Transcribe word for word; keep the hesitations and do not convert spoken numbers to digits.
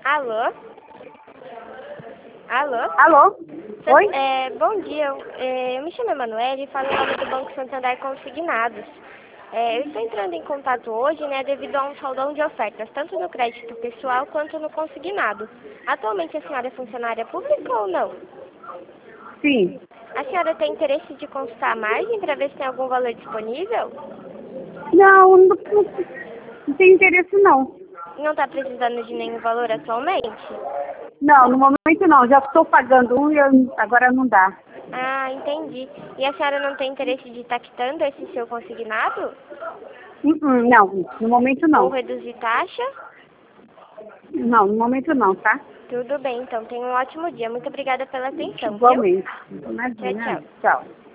Alô? Alô? Alô? Cê- Oi? é, bom dia, eu, é, eu me chamo Emanuele e falo em nome do Banco Santander Consignados. É, eu estou entrando em contato hoje, né, devido a um saldão de ofertas, tanto no crédito pessoal quanto no consignado. Atualmente a senhora é funcionária pública ou não? Sim. A senhora tem interesse de consultar a margem para ver se tem algum valor disponível? Não, não, não tem interesse não. Não está precisando de nenhum valor atualmente? Não, no momento não. Já estou pagando um e eu- agora não dá. Ah, entendi. E a senhora não tem interesse de estar quitando esse seu consignado? Hum, hum, Não, no momento Ou não. reduzir taxa? Não, no momento não, tá? Tudo bem, então. Tenha um ótimo dia. Muito obrigada pela atenção, viu? Igualmente. Tchau, Imagina. tchau. Tchau.